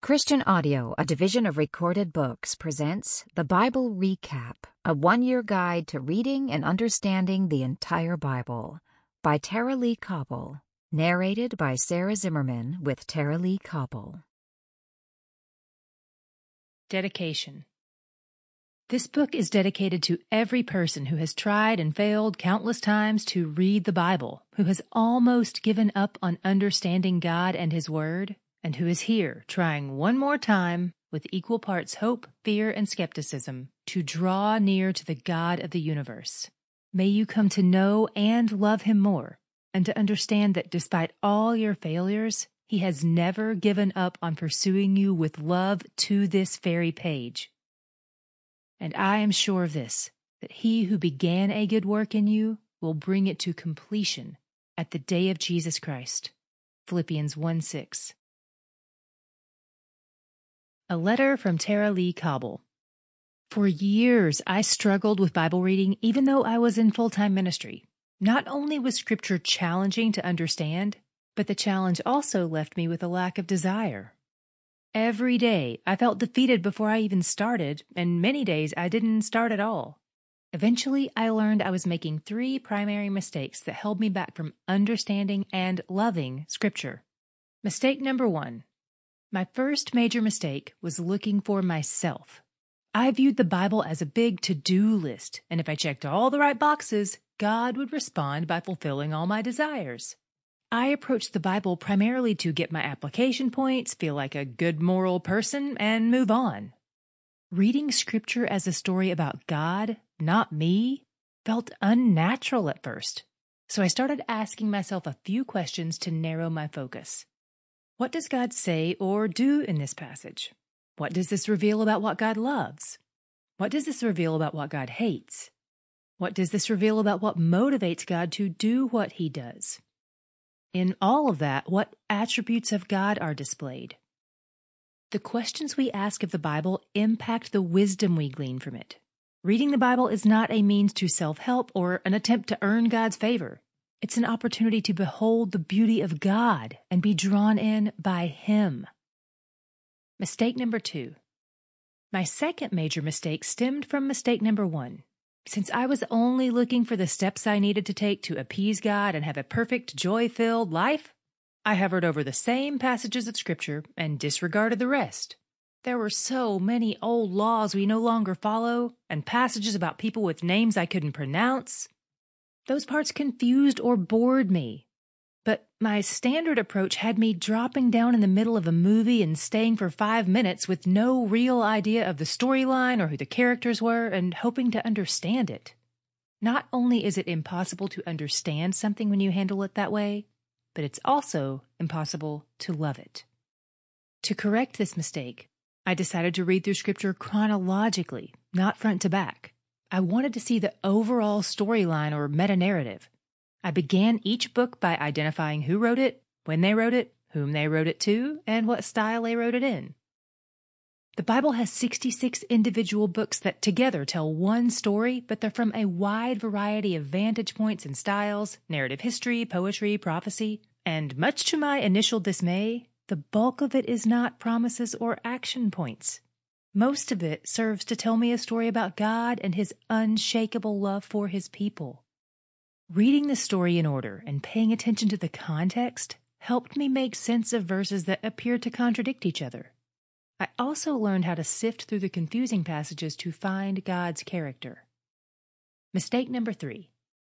Christian Audio, a division of Recorded Books, presents The Bible Recap, a one-year guide to reading and understanding the entire Bible, by Tara Lee Cobble, narrated by Sarah Zimmerman with Tara Lee Cobble. Dedication. This book is dedicated to every person who has tried and failed countless times to read the Bible, who has almost given up on understanding God and His Word, and who is here trying one more time with equal parts hope, fear, and skepticism to draw near to the God of the universe. May you come to know and love Him more, and to understand that despite all your failures, He has never given up on pursuing you with love to this very page. And I am sure of this, that He who began a good work in you will bring it to completion at the day of Jesus Christ. Philippians 1:6. A letter from Tara Lee Cobble. For years, I struggled with Bible reading even though I was in full-time ministry. Not only was Scripture challenging to understand, but the challenge also left me with a lack of desire. Every day, I felt defeated before I even started, and many days I didn't start at all. Eventually, I learned I was making 3 primary mistakes that held me back from understanding and loving Scripture. Mistake number 1. My first major mistake was looking for myself. I viewed the Bible as a big to-do list, and if I checked all the right boxes, God would respond by fulfilling all my desires. I approached the Bible primarily to get my application points, feel like a good moral person, and move on. Reading Scripture as a story about God, not me, felt unnatural at first, so I started asking myself a few questions to narrow my focus. What does God say or do in this passage? What does this reveal about what God loves? What does this reveal about what God hates? What does this reveal about what motivates God to do what He does? In all of that, what attributes of God are displayed? The questions we ask of the Bible impact the wisdom we glean from it. Reading the Bible is not a means to self-help or an attempt to earn God's favor. It's an opportunity to behold the beauty of God and be drawn in by Him. Mistake number 2. My second major mistake stemmed from mistake number 1. Since I was only looking for the steps I needed to take to appease God and have a perfect, joy-filled life, I hovered over the same passages of Scripture and disregarded the rest. There were so many old laws we no longer follow, and passages about people with names I couldn't pronounce. Those parts confused or bored me. But my standard approach had me dropping down in the middle of a movie and staying for 5 minutes with no real idea of the storyline or who the characters were and hoping to understand it. Not only is it impossible to understand something when you handle it that way, but it's also impossible to love it. To correct this mistake, I decided to read through Scripture chronologically, not front to back. I wanted to see the overall storyline or meta-narrative. I began each book by identifying who wrote it, when they wrote it, whom they wrote it to, and what style they wrote it in. The Bible has 66 individual books that together tell one story, but they're from a wide variety of vantage points and styles, narrative history, poetry, prophecy, and much to my initial dismay, the bulk of it is not promises or action points. Most of it serves to tell me a story about God and His unshakable love for His people. Reading the story in order and paying attention to the context helped me make sense of verses that appeared to contradict each other. I also learned how to sift through the confusing passages to find God's character. Mistake number 3.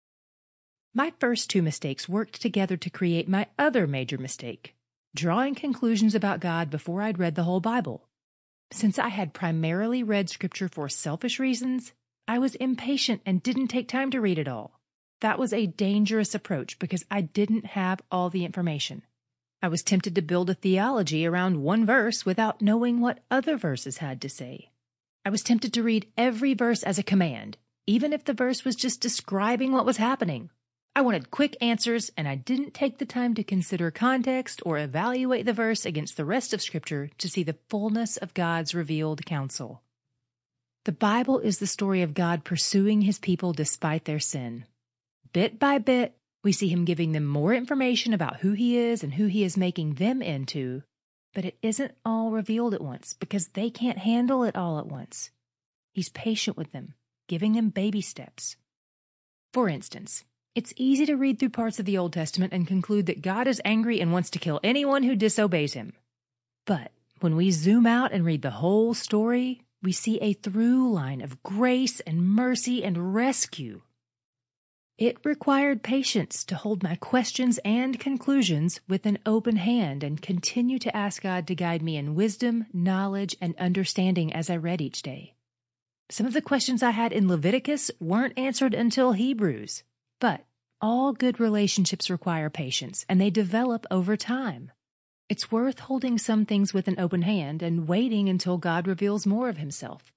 My first 2 mistakes worked together to create my other major mistake, drawing conclusions about God before I'd read the whole Bible. Since I had primarily read Scripture for selfish reasons, I was impatient and didn't take time to read it all. That was a dangerous approach because I didn't have all the information. I was tempted to build a theology around one verse without knowing what other verses had to say. I was tempted to read every verse as a command, even if the verse was just describing what was happening. I wanted quick answers, and I didn't take the time to consider context or evaluate the verse against the rest of Scripture to see the fullness of God's revealed counsel. The Bible is the story of God pursuing His people despite their sin. Bit by bit, we see Him giving them more information about who He is and who He is making them into, but it isn't all revealed at once because they can't handle it all at once. He's patient with them, giving them baby steps. For instance, it's easy to read through parts of the Old Testament and conclude that God is angry and wants to kill anyone who disobeys him. But when we zoom out and read the whole story, we see a through line of grace and mercy and rescue. It required patience to hold my questions and conclusions with an open hand and continue to ask God to guide me in wisdom, knowledge, and understanding as I read each day. Some of the questions I had in Leviticus weren't answered until Hebrews, but all good relationships require patience, and they develop over time. It's worth holding some things with an open hand and waiting until God reveals more of himself.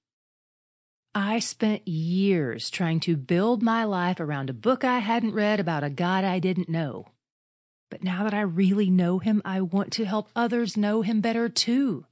I spent years trying to build my life around a book I hadn't read about a God I didn't know. But now that I really know him, I want to help others know him better too.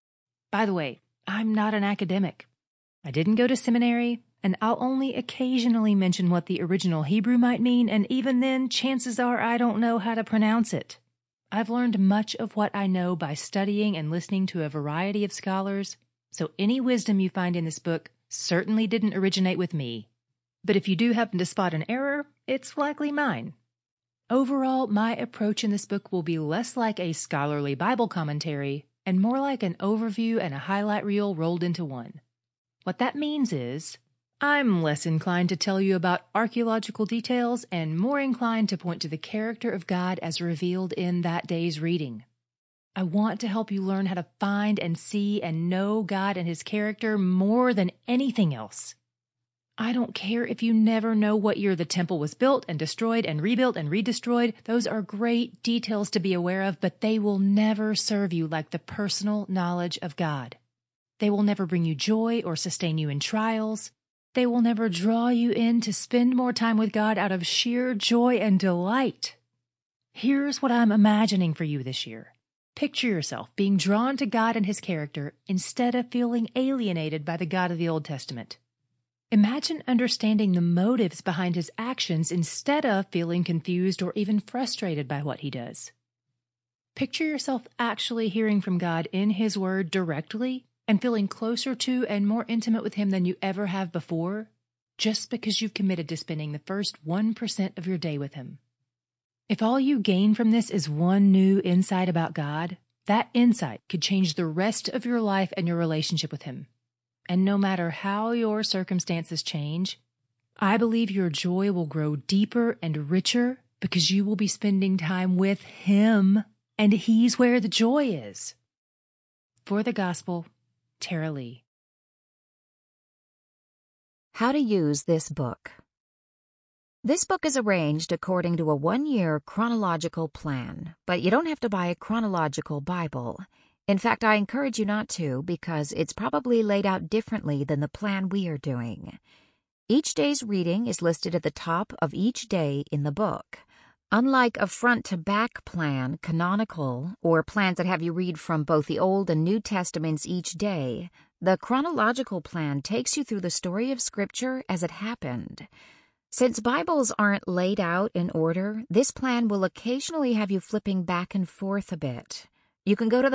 By the way, I'm not an academic. I didn't go to seminary, and I'll only occasionally mention what the original Hebrew might mean, and even then, chances are I don't know how to pronounce it. I've learned much of what I know by studying and listening to a variety of scholars, so any wisdom you find in this book certainly didn't originate with me. But if you do happen to spot an error, it's likely mine. Overall, my approach in this book will be less like a scholarly Bible commentary and more like an overview and a highlight reel rolled into one. What that means is, I'm less inclined to tell you about archaeological details and more inclined to point to the character of God as revealed in that day's reading. I want to help you learn how to find and see and know God and his character more than anything else. I don't care if you never know what year the temple was built and destroyed and rebuilt and redestroyed. Those are great details to be aware of, but they will never serve you like the personal knowledge of God. They will never bring you joy or sustain you in trials. They will never draw you in to spend more time with God out of sheer joy and delight. Here's what I'm imagining for you this year. Picture yourself being drawn to God and his character instead of feeling alienated by the God of the Old Testament. Imagine understanding the motives behind his actions instead of feeling confused or even frustrated by what he does. Picture yourself actually hearing from God in his word directly and feeling closer to and more intimate with him than you ever have before, just because you've committed to spending the first 1% of your day with him. If all you gain from this is one new insight about God, that insight could change the rest of your life and your relationship with him. And no matter how your circumstances change, I believe your joy will grow deeper and richer because you will be spending time with him, and he's where the joy is. For the Gospel, Tara Lee. How to use this book. This book is arranged according to a 1-year chronological plan, but you don't have to buy a chronological Bible. In fact, I encourage you not to because it's probably laid out differently than the plan we are doing. Each day's reading is listed at the top of each day in the book. Unlike a front-to-back plan, canonical, or plans that have you read from both the Old and New Testaments each day, the chronological plan takes you through the story of Scripture as it happened. Since Bibles aren't laid out in order, this plan will occasionally have you flipping back and forth a bit. You can go to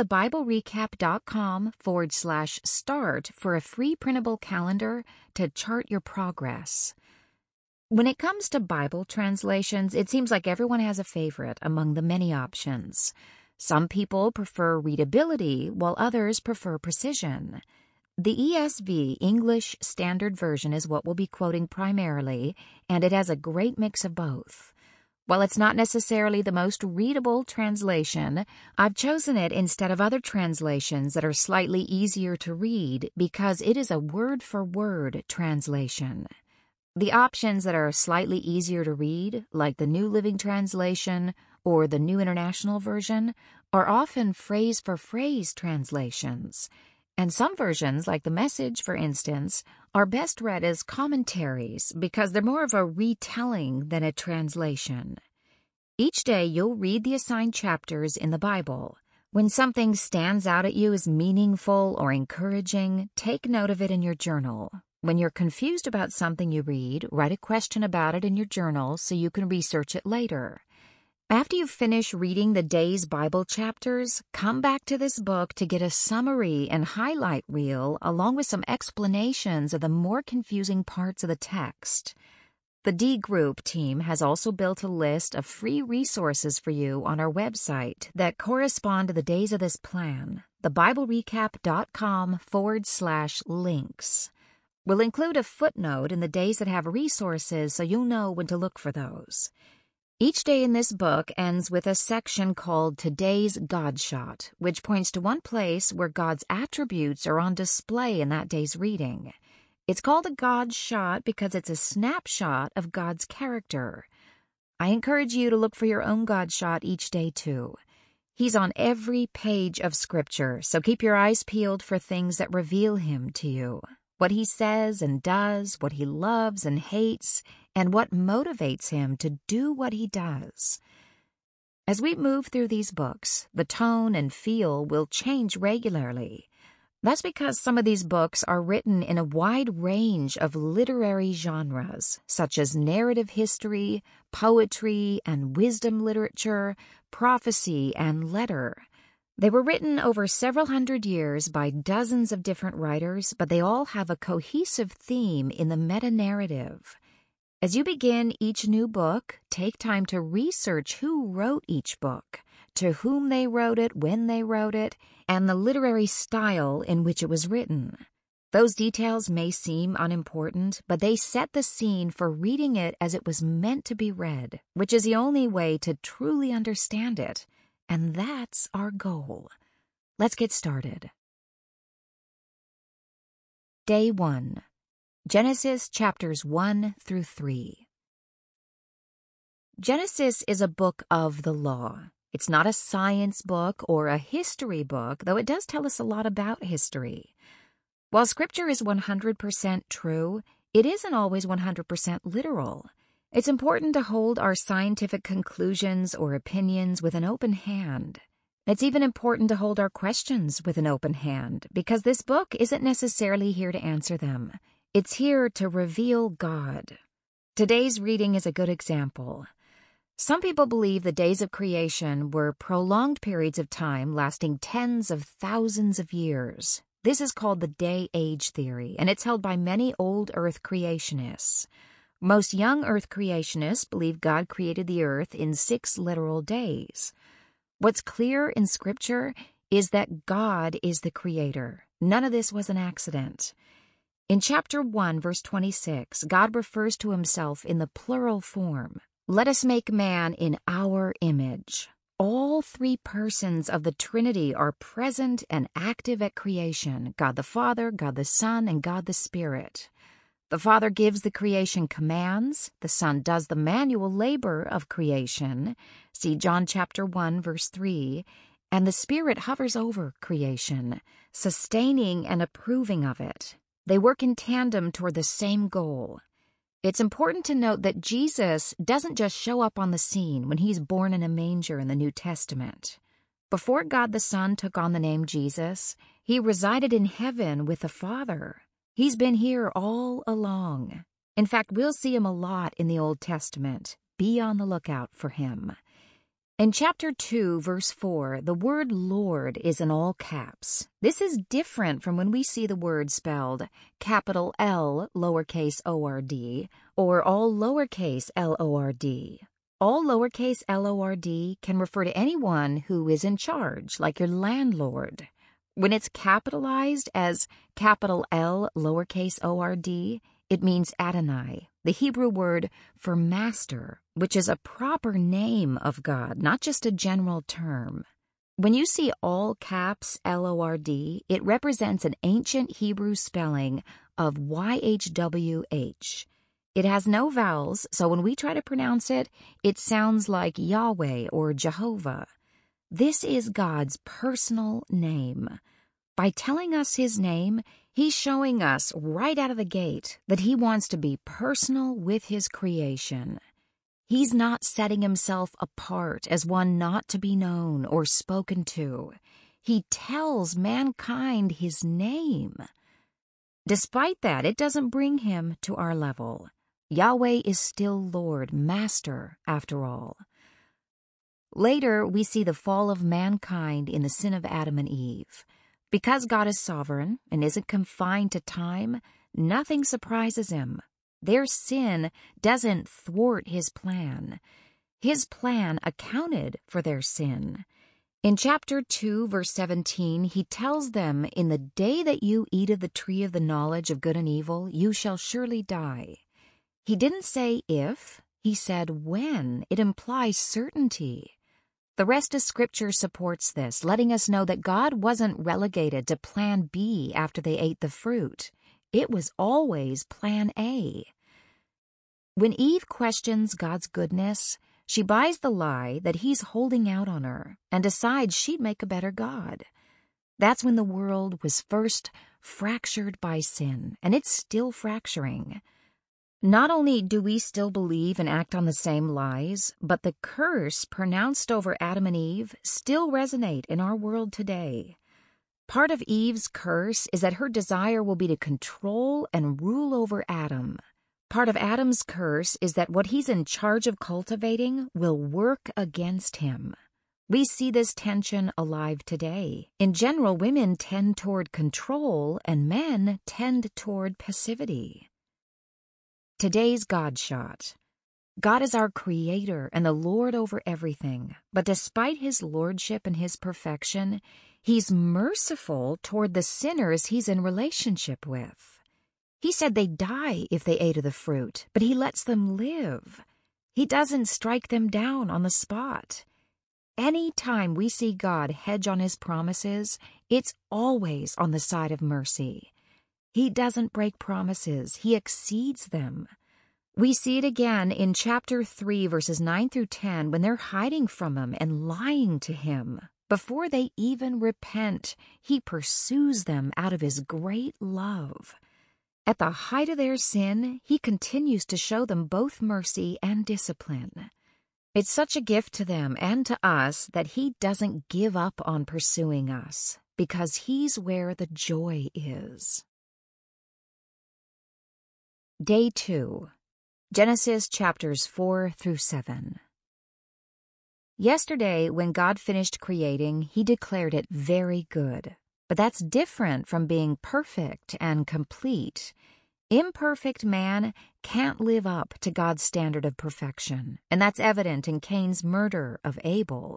thebiblerecap.com/start for a free printable calendar to chart your progress. When it comes to Bible translations, it seems like everyone has a favorite among the many options. Some people prefer readability, while others prefer precision. The ESV, English Standard Version, is what we'll be quoting primarily, and it has a great mix of both. While it's not necessarily the most readable translation, I've chosen it instead of other translations that are slightly easier to read because it is a word-for-word translation. The options that are slightly easier to read, like the New Living Translation or the New International Version, are often phrase-for-phrase translations. And some versions, like the Message, for instance, are best read as commentaries because they're more of a retelling than a translation. Each day you'll read the assigned chapters in the Bible. When something stands out at you as meaningful or encouraging, take note of it in your journal. When you're confused about something you read, write a question about it in your journal so you can research it later. After you finish reading the day's Bible chapters, come back to this book to get a summary and highlight reel along with some explanations of the more confusing parts of the text. The D Group team has also built a list of free resources for you on our website that correspond to the days of this plan, thebiblerecap.com/links. We'll include a footnote in the days that have resources so you'll know when to look for those. Each day in this book ends with a section called Today's God Shot, which points to one place where God's attributes are on display in that day's reading. It's called a God Shot because it's a snapshot of God's character. I encourage you to look for your own God Shot each day, too. He's on every page of Scripture, so keep your eyes peeled for things that reveal him to you. What he says and does, what he loves and hates, and what motivates him to do what he does. As we move through these books, the tone and feel will change regularly. That's because some of these books are written in a wide range of literary genres, such as narrative history, poetry and wisdom literature, prophecy and letter. They were written over several hundred years by dozens of different writers, but they all have a cohesive theme in the meta-narrative. As you begin each new book, take time to research who wrote each book, to whom they wrote it, when they wrote it, and the literary style in which it was written. Those details may seem unimportant, but they set the scene for reading it as it was meant to be read, which is the only way to truly understand it. And that's our goal. Let's get started. Day 1. Genesis chapters 1 through 3. Genesis is a book of the law. It's not a science book or a history book, though it does tell us a lot about history. While Scripture is 100% true, it isn't always 100% literal. It's important to hold our scientific conclusions or opinions with an open hand. It's even important to hold our questions with an open hand, because this book isn't necessarily here to answer them. It's here to reveal God. Today's reading is a good example. Some people believe the days of creation were prolonged periods of time lasting tens of thousands of years. This is called the day-age theory, and it's held by many old Earth creationists. Most young Earth creationists believe God created the Earth in 6 literal days. What's clear in Scripture is that God is the creator. None of this was an accident. In chapter 1, verse 26, God refers to himself in the plural form. Let us make man in our image. All 3 persons of the Trinity are present and active at creation: God the Father, God the Son, and God the Spirit. The Father gives the creation commands, the Son does the manual labor of creation, see John chapter 1, verse 3, and the Spirit hovers over creation, sustaining and approving of it. They work in tandem toward the same goal. It's important to note that Jesus doesn't just show up on the scene when he's born in a manger in the New Testament. Before God the Son took on the name Jesus, he resided in heaven with the Father. He's been here all along. In fact, we'll see him a lot in the Old Testament. Be on the lookout for him. In chapter 2, verse 4, the word Lord is in all caps. This is different from when we see the word spelled capital L, lowercase o-r-d, or all lowercase l-o-r-d. All lowercase l-o-r-d can refer to anyone who is in charge, like your landlord. When it's capitalized as capital L, lowercase o-r-d, it means Adonai, the Hebrew word for master, which is a proper name of God, not just a general term. When you see all caps L-O-R-D, it represents an ancient Hebrew spelling of YHWH. It has no vowels, so when we try to pronounce it, it sounds like Yahweh or Jehovah. This is God's personal name. By telling us his name, he's showing us right out of the gate that he wants to be personal with his creation. He's not setting himself apart as one not to be known or spoken to. He tells mankind his name. Despite that, it doesn't bring him to our level. Yahweh is still Lord, Master, after all. Later, we see the fall of mankind in the sin of Adam and Eve. Because God is sovereign and isn't confined to time, nothing surprises him. Their sin doesn't thwart his plan. His plan accounted for their sin. In chapter 2, verse 17, he tells them, "In the day that you eat of the tree of the knowledge of good and evil, you shall surely die." He didn't say if, he said when. It implies certainty. The rest of Scripture supports this, letting us know that God wasn't relegated to plan B after they ate the fruit. It was always plan A. When Eve questions God's goodness, she buys the lie that he's holding out on her and decides she'd make a better God. That's when the world was first fractured by sin, and it's still fracturing. Not only do we still believe and act on the same lies, but the curse pronounced over Adam and Eve still resonate in our world today. Part of Eve's curse is that her desire will be to control and rule over Adam. Part of Adam's curse is that what he's in charge of cultivating will work against him. We see this tension alive today. In general, women tend toward control and men tend toward passivity. Today's God shot. God is our creator and the Lord over everything, but despite his lordship and his perfection, he's merciful toward the sinners he's in relationship with. He said they'd die if they ate of the fruit, but he lets them live. He doesn't strike them down on the spot. Any time we see God hedge on his promises, it's always on the side of mercy. He doesn't break promises, he exceeds them. We see it again in chapter 3, verses 9 through 10, when they're hiding from him and lying to him. Before they even repent, he pursues them out of his great love. At the height of their sin, he continues to show them both mercy and discipline. It's such a gift to them and to us that he doesn't give up on pursuing us, because he's where the joy is. Day 2. Genesis chapters 4 through 7. Yesterday, when God finished creating, he declared it very good. But that's different from being perfect and complete. Imperfect man can't live up to God's standard of perfection, and that's evident in Cain's murder of Abel.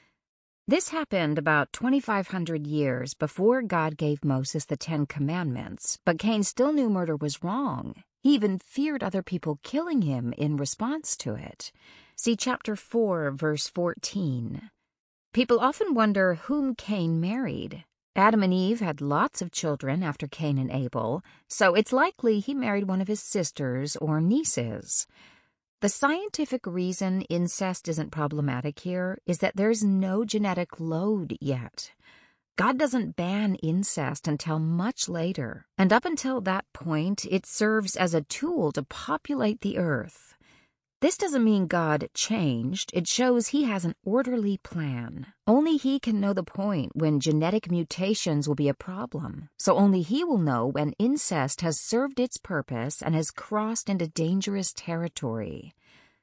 This happened about 2,500 years before God gave Moses the 10 Commandments, but Cain still knew murder was wrong. He even feared other people killing him in response to it. See chapter 4, verse 14. People often wonder whom Cain married. Adam and Eve had lots of children after Cain and Abel, so it's likely he married one of his sisters or nieces. The scientific reason incest isn't problematic here is that there's no genetic load yet. God doesn't ban incest until much later, and up until that point, it serves as a tool to populate the earth. This doesn't mean God changed. It shows he has an orderly plan. Only he can know the point when genetic mutations will be a problem, so only he will know when incest has served its purpose and has crossed into dangerous territory.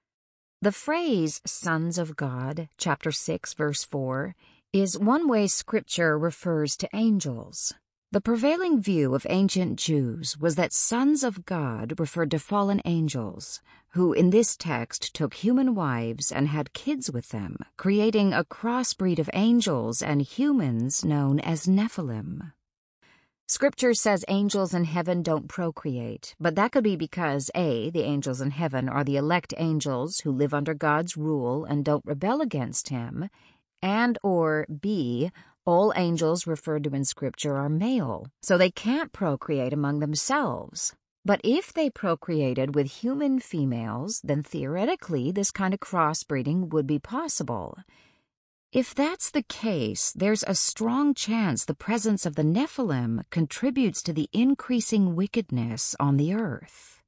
The phrase, sons of God, chapter 6, verse 4, is one way Scripture refers to angels. The prevailing view of ancient Jews was that sons of God referred to fallen angels, who in this text took human wives and had kids with them, creating a crossbreed of angels and humans known as Nephilim. Scripture says angels in heaven don't procreate, but that could be because A, the angels in heaven are the elect angels who live under God's rule and don't rebel against him, and or B, all angels referred to in Scripture are male, so they can't procreate among themselves. But if they procreated with human females, then theoretically this kind of crossbreeding would be possible. If that's the case, there's a strong chance the presence of the Nephilim contributes to the increasing wickedness on the earth.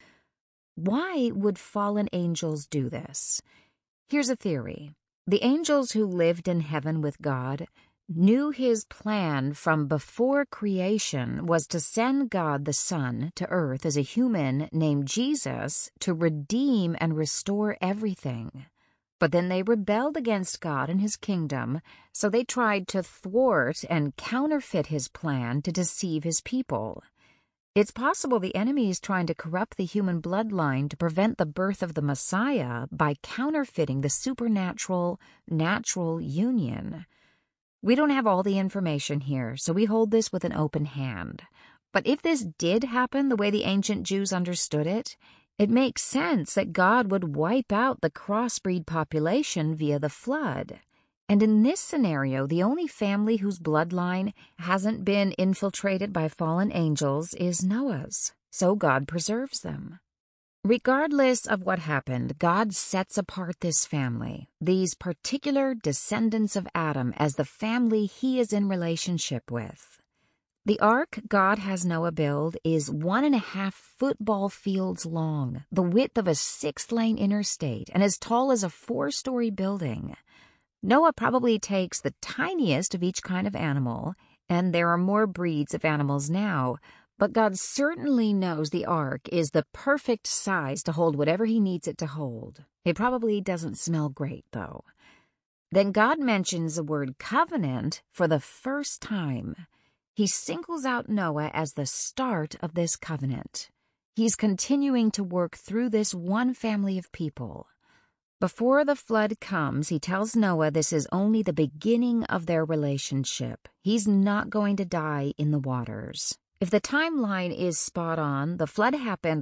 Why would fallen angels do this? Here's a theory. The angels who lived in heaven with God knew his plan from before creation was to send God the Son to earth as a human named Jesus to redeem and restore everything. But then they rebelled against God and his kingdom, so they tried to thwart and counterfeit his plan to deceive his people. It's possible the enemy is trying to corrupt the human bloodline to prevent the birth of the Messiah by counterfeiting the supernatural, natural union. We don't have all the information here, so we hold this with an open hand. But if this did happen the way the ancient Jews understood it, it makes sense that God would wipe out the crossbreed population via the flood. And in this scenario, the only family whose bloodline hasn't been infiltrated by fallen angels is Noah's, so God preserves them. Regardless of what happened, God sets apart this family, these particular descendants of Adam, as the family he is in relationship with. The ark God has Noah build is 1.5 football fields long, the width of a 6-lane interstate, and as tall as a 4-story building. Noah probably takes the tiniest of each kind of animal, and there are more breeds of animals now, but God certainly knows the ark is the perfect size to hold whatever he needs it to hold. It probably doesn't smell great, though. Then God mentions the word covenant for the first time. He singles out Noah as the start of this covenant. He's continuing to work through this one family of people. Before the flood comes, he tells Noah this is only the beginning of their relationship. He's not going to die in the waters. If the timeline is spot on, the flood happened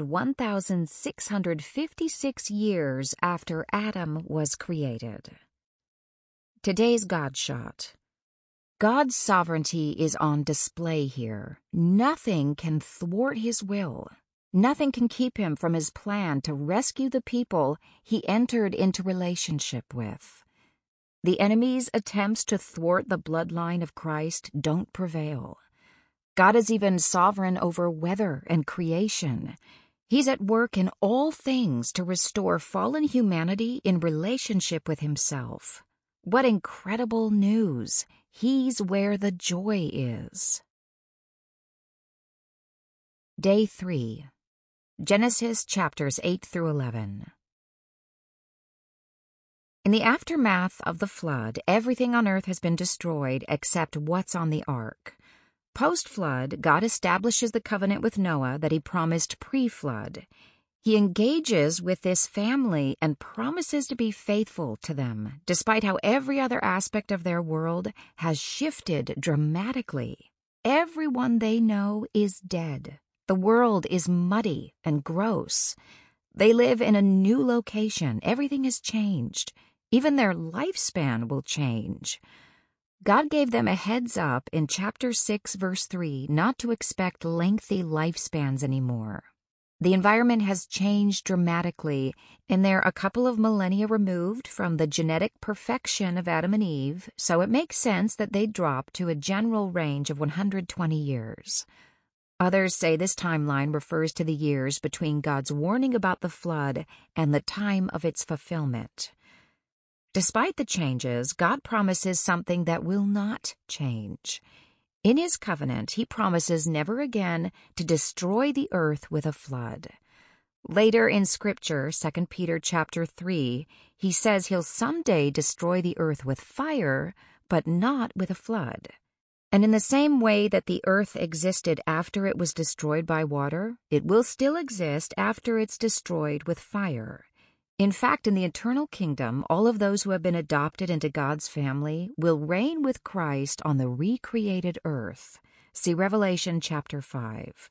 1,656 years after Adam was created. Today's God Shot. God's sovereignty is on display here. Nothing can thwart his will. Nothing can keep him from his plan to rescue the people he entered into relationship with. The enemy's attempts to thwart the bloodline of Christ don't prevail. God is even sovereign over weather and creation. He's at work in all things to restore fallen humanity in relationship with himself. What incredible news! He's where the joy is. Day 3. Genesis chapters 8 through 11. In the aftermath of the flood, everything on earth has been destroyed except what's on the ark. Post-flood, God establishes the covenant with Noah that he promised pre-flood. He engages with this family and promises to be faithful to them, despite how every other aspect of their world has shifted dramatically. Everyone they know is dead. The world is muddy and gross. They live in a new location. Everything has changed. Even their lifespan will change. God gave them a heads up in chapter 6, verse 3, not to expect lengthy lifespans anymore. The environment has changed dramatically, and they're a couple of millennia removed from the genetic perfection of Adam and Eve, so it makes sense that they'd drop to a general range of 120 years. Others say this timeline refers to the years between God's warning about the flood and the time of its fulfillment. Despite the changes, God promises something that will not change. In his covenant, he promises never again to destroy the earth with a flood. Later in Scripture, 2 Peter chapter 3, he says he'll someday destroy the earth with fire, but not with a flood. And in the same way that the earth existed after it was destroyed by water, it will still exist after it's destroyed with fire. In fact, in the eternal kingdom, all of those who have been adopted into God's family will reign with Christ on the recreated earth. See Revelation chapter 5.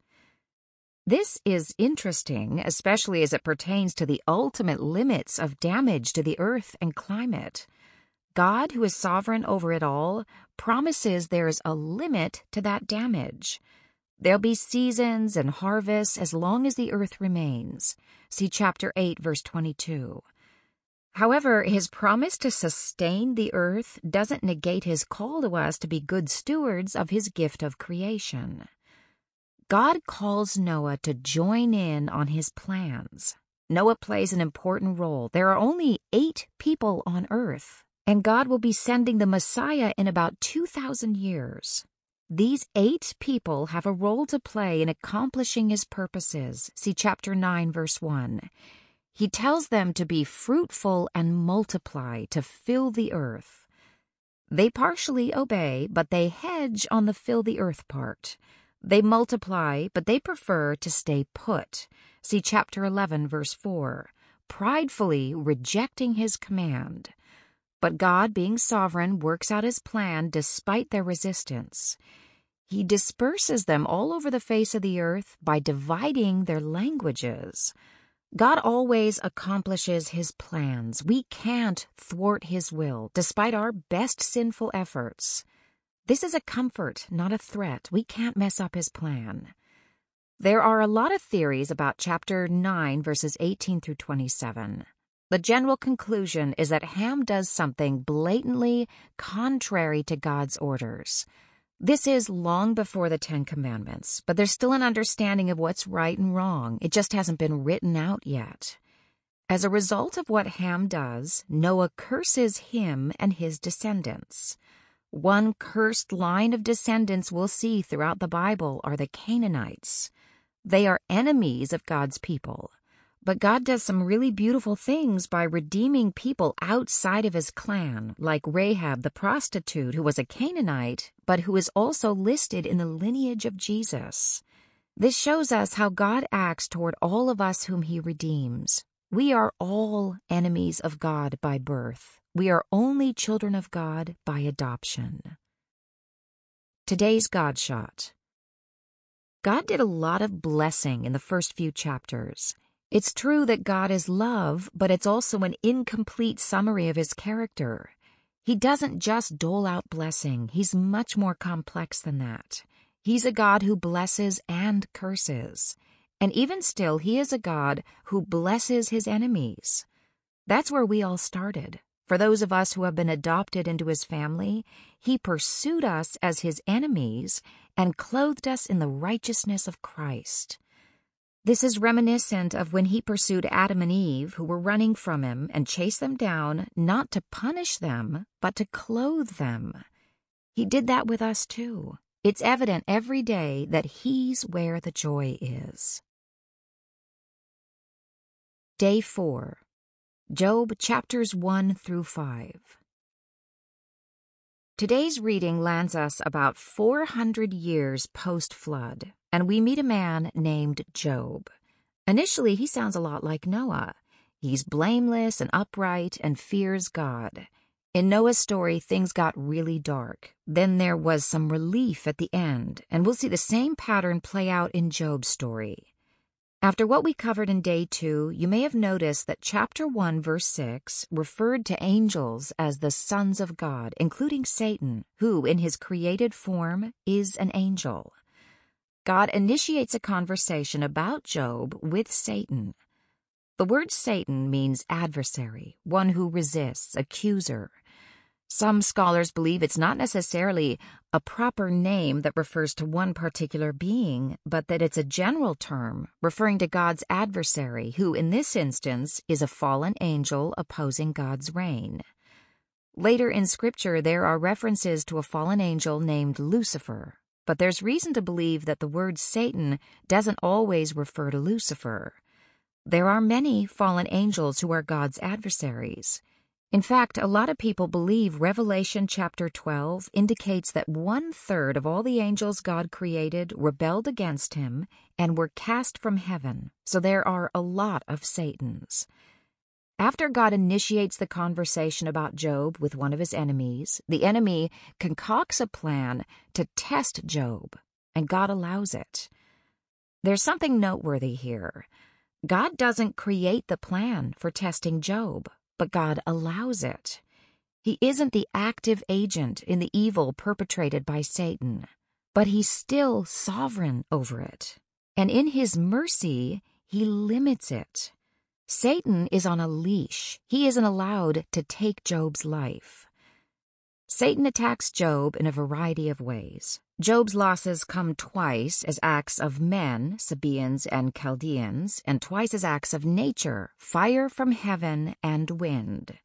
This is interesting, especially as it pertains to the ultimate limits of damage to the earth and climate. God, who is sovereign over it all, promises there's a limit to that damage. There'll be seasons and harvests as long as the earth remains. See chapter 8, verse 22. However, his promise to sustain the earth doesn't negate his call to us to be good stewards of his gift of creation. God calls Noah to join in on his plans. Noah plays an important role. There are only 8 people on earth, and God will be sending the Messiah in about 2,000 years. These 8 people have a role to play in accomplishing his purposes. See chapter 9, verse 1. He tells them to be fruitful and multiply, to fill the earth. They partially obey, but they hedge on the fill the earth part. They multiply, but they prefer to stay put. See chapter 11, verse 4. Pridefully rejecting his command. But God, being sovereign, works out his plan despite their resistance. He disperses them all over the face of the earth by dividing their languages. God always accomplishes his plans. We can't thwart his will, despite our best sinful efforts. This is a comfort, not a threat. We can't mess up his plan. There are a lot of theories about chapter 9, verses 18 through 27. The general conclusion is that Ham does something blatantly contrary to God's orders. This is long before the Ten Commandments, but there's still an understanding of what's right and wrong. It just hasn't been written out yet. As a result of what Ham does, Noah curses him and his descendants. One cursed line of descendants we'll see throughout the Bible are the Canaanites. They are enemies of God's people. But God does some really beautiful things by redeeming people outside of his clan, like Rahab the prostitute, who was a Canaanite, but who is also listed in the lineage of Jesus. This shows us how God acts toward all of us whom he redeems. We are all enemies of God by birth. We are only children of God by adoption. Today's God shot. God did a lot of blessing in the first few chapters. It's true that God is love, but it's also an incomplete summary of his character. He doesn't just dole out blessing. He's much more complex than that. He's a God who blesses and curses. And even still, he is a God who blesses his enemies. That's where we all started. For those of us who have been adopted into his family, he pursued us as his enemies and clothed us in the righteousness of Christ. This is reminiscent of when he pursued Adam and Eve, who were running from him, and chased them down, not to punish them, but to clothe them. He did that with us too. It's evident every day that he's where the joy is. Day 4. Job chapters 1 through 5. Today's reading lands us about 400 years post-flood, and we meet a man named Job. Initially, he sounds a lot like Noah. He's blameless and upright and fears God. In Noah's story, things got really dark. Then there was some relief at the end, and we'll see the same pattern play out in Job's story. After what we covered in Day 2, you may have noticed that chapter 1, verse 6 referred to angels as the sons of God, including Satan, who, in his created form, is an angel. God initiates a conversation about Job with Satan. The word Satan means adversary, one who resists, accuser. Some scholars believe it's not necessarily a proper name that refers to one particular being, but that it's a general term referring to God's adversary, who in this instance is a fallen angel opposing God's reign. Later in Scripture, there are references to a fallen angel named Lucifer, but there's reason to believe that the word Satan doesn't always refer to Lucifer. There are many fallen angels who are God's adversaries. In fact, a lot of people believe Revelation chapter 12 indicates that 1/3 of all the angels God created rebelled against him and were cast from heaven, so there are a lot of Satans. After God initiates the conversation about Job with one of his enemies, the enemy concocts a plan to test Job, and God allows it. There's something noteworthy here. God doesn't create the plan for testing Job, but God allows it. He isn't the active agent in the evil perpetrated by Satan, but he's still sovereign over it. And in his mercy, he limits it. Satan is on a leash. He isn't allowed to take Job's life. Satan attacks Job in a variety of ways. Job's losses come twice as acts of men, Sabaeans and Chaldeans, and twice as acts of nature, fire from heaven and wind.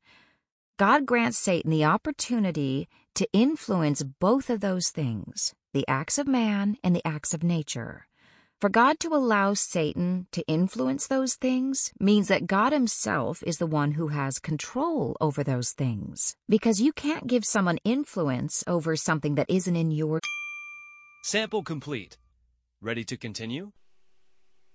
God grants Satan the opportunity to influence both of those things, the acts of man and the acts of nature. For God to allow Satan to influence those things means that God himself is the one who has control over those things. Because you can't give someone influence over something that isn't in your... Sample complete. Ready to continue?